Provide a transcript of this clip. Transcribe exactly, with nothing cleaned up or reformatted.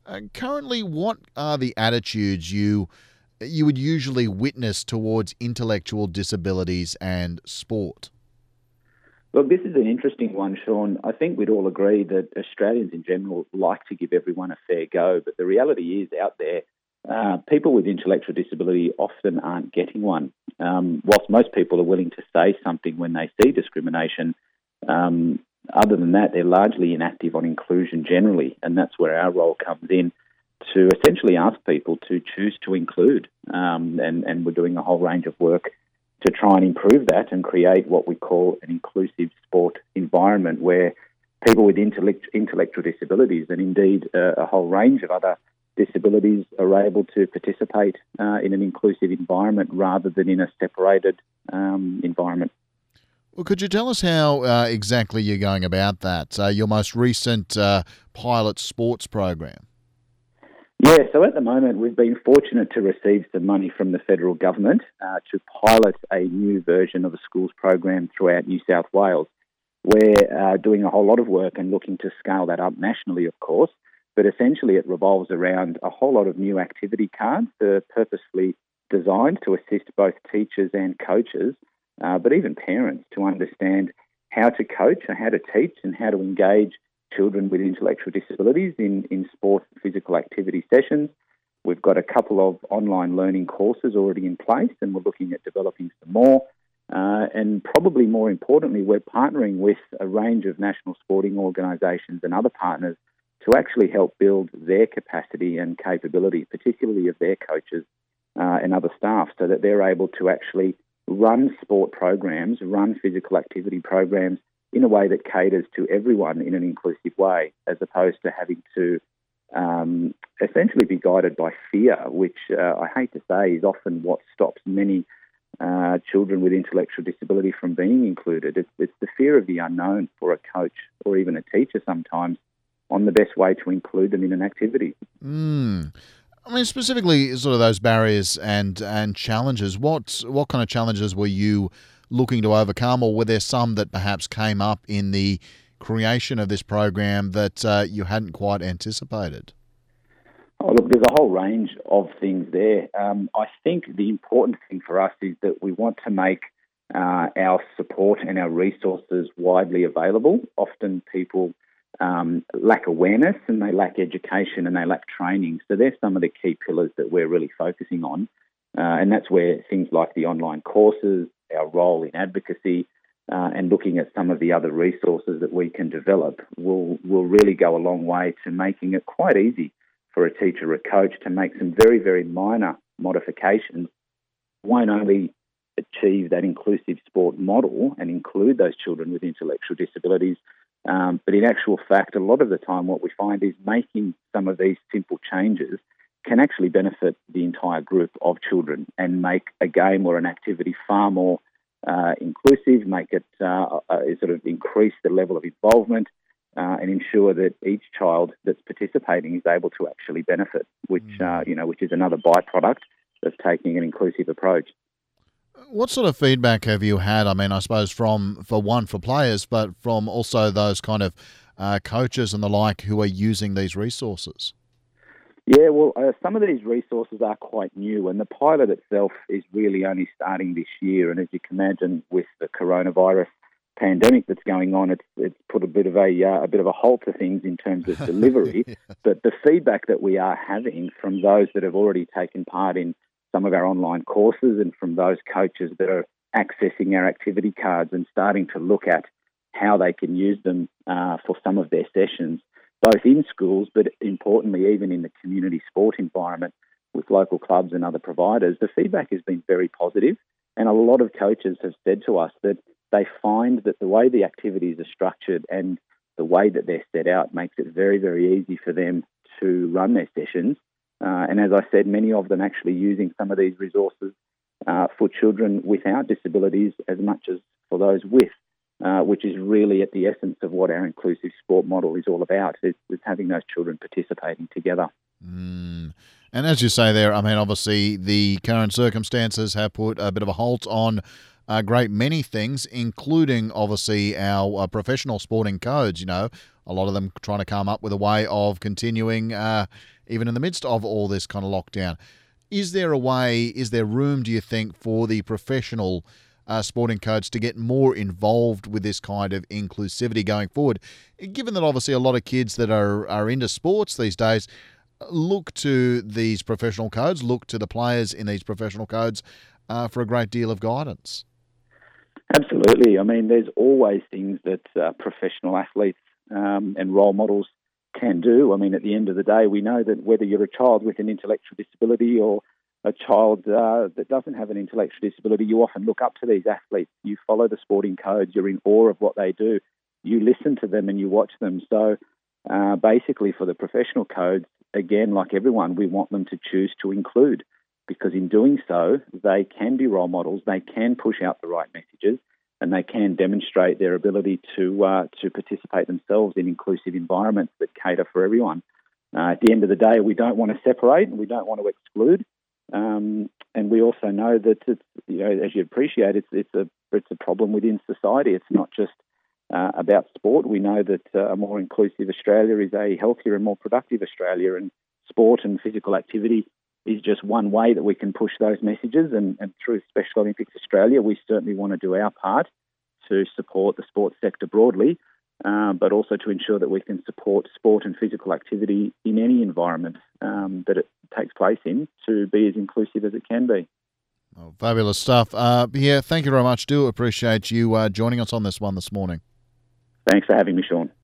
Uh, currently, what are the attitudes you you would usually witness towards intellectual disabilities and sport? Look, this is an interesting one, Sean. I think we'd all agree that Australians in general like to give everyone a fair go, but the reality is out there, uh, people with intellectual disability often aren't getting one. Um, whilst most people are willing to say something when they see discrimination, um, other than that, they're largely inactive on inclusion generally, and that's where our role comes in to essentially ask people to choose to include. Um, and, and we're doing a whole range of work to try and improve that and create what we call an inclusive sport environment where people with intellect, intellectual disabilities and indeed uh, a whole range of other disabilities are able to participate uh, in an inclusive environment rather than in a separated um, environment. Well, could you tell us how uh, exactly you're going about that? Uh, your most recent uh, pilot sports program. Yeah, so at the moment we've been fortunate to receive some money from the federal government uh, to pilot a new version of a schools program throughout New South Wales. We're uh, doing a whole lot of work and looking to scale that up nationally, of course, but essentially it revolves around a whole lot of new activity cards that are purposefully designed to assist both teachers and coaches, uh, but even parents to understand how to coach and how to teach and how to engage children with intellectual disabilities in, in sport and physical activity sessions. We've got a couple of online learning courses already in place, and we're looking at developing some more. Uh, and probably more importantly, we're partnering with a range of national sporting organisations and other partners to actually help build their capacity and capability, particularly of their coaches uh, and other staff, so that they're able to actually run sport programs, run physical activity programs in a way that caters to everyone in an inclusive way, as opposed to having to um, essentially be guided by fear, which uh, I hate to say is often what stops many uh, children with intellectual disability from being included. It's, it's the fear of the unknown for a coach or even a teacher sometimes on the best way to include them in an activity. Mm. I mean, specifically sort of those barriers and, and challenges, what, what kind of challenges were you looking to overcome, or were there some that perhaps came up in the creation of this program that uh, you hadn't quite anticipated? Oh, look, there's a whole range of things there. Um, I think the important thing for us is that we want to make uh, our support and our resources widely available. Often people um, lack awareness and they lack education and they lack training. So there's some of the key pillars that we're really focusing on. Uh, and that's where things like the online courses, our role in advocacy, uh, and looking at some of the other resources that we can develop will will really go a long way to making it quite easy for a teacher or a coach to make some very, very minor modifications. Won't only achieve that inclusive sport model and include those children with intellectual disabilities, um, but in actual fact, a lot of the time what we find is making some of these simple changes can actually benefit the entire group of children and make a game or an activity far more uh, inclusive, make it uh, uh, sort of increase the level of involvement uh, and ensure that each child that's participating is able to actually benefit, which, uh, you know, which is another byproduct of taking an inclusive approach. What sort of feedback have you had? I mean, I suppose from, for one, for players, but from also those kind of uh, coaches and the like who are using these resources? Yeah, well, uh, some of these resources are quite new, and the pilot itself is really only starting this year. And as you can imagine, with the coronavirus pandemic that's going on, it's it's put a bit of a uh, a bit of a halt to things in terms of delivery. Yeah. But the feedback that we are having from those that have already taken part in some of our online courses, and from those coaches that are accessing our activity cards and starting to look at how they can use them uh, for some of their sessions, both in schools, but importantly, even in the community sport environment with local clubs and other providers, the feedback has been very positive. And a lot of coaches have said to us that they find that the way the activities are structured and the way that they're set out makes it very, very easy for them to run their sessions. Uh, and as I said, many of them actually using some of these resources uh, for children without disabilities as much as for those with. Uh, which is really at the essence of what our inclusive sport model is all about, is, is having those children participating together. Mm. And as you say there, I mean, obviously the current circumstances have put a bit of a halt on a great many things, including obviously our uh, professional sporting codes. You know, a lot of them trying to come up with a way of continuing, uh, even in the midst of all this kind of lockdown. Is there a way, is there room, do you think, for the professional uh, sporting codes to get more involved with this kind of inclusivity going forward? Given that obviously a lot of kids that are, are into sports these days look to these professional codes, look to the players in these professional codes uh, for a great deal of guidance. Absolutely. I mean, there's always things that uh, professional athletes um, and role models can do. I mean, at the end of the day, we know that whether you're a child with an intellectual disability or a child uh, that doesn't have an intellectual disability, you often look up to these athletes. You follow the sporting codes. You're in awe of what they do. You listen to them and you watch them. So uh, basically for the professional codes, again, like everyone, we want them to choose to include, because in doing so, they can be role models, they can push out the right messages, and they can demonstrate their ability to uh, to participate themselves in inclusive environments that cater for everyone. Uh, at the end of the day, we don't want to separate and we don't want to exclude. Um, and we also know that, it's, you know, as you appreciate, it's it's a it's a problem within society. It's not just uh, about sport. We know that uh, a more inclusive Australia is a healthier and more productive Australia, and sport and physical activity is just one way that we can push those messages. And, and through Special Olympics Australia, we certainly want to do our part to support the sports sector broadly, um, but also to ensure that we can support sport and physical activity in any environment um, that it takes place in, to be as inclusive as it can be. Oh, fabulous stuff. Uh, yeah, thank you very much. Do appreciate you uh, joining us on this one this morning. Thanks for having me, Sean.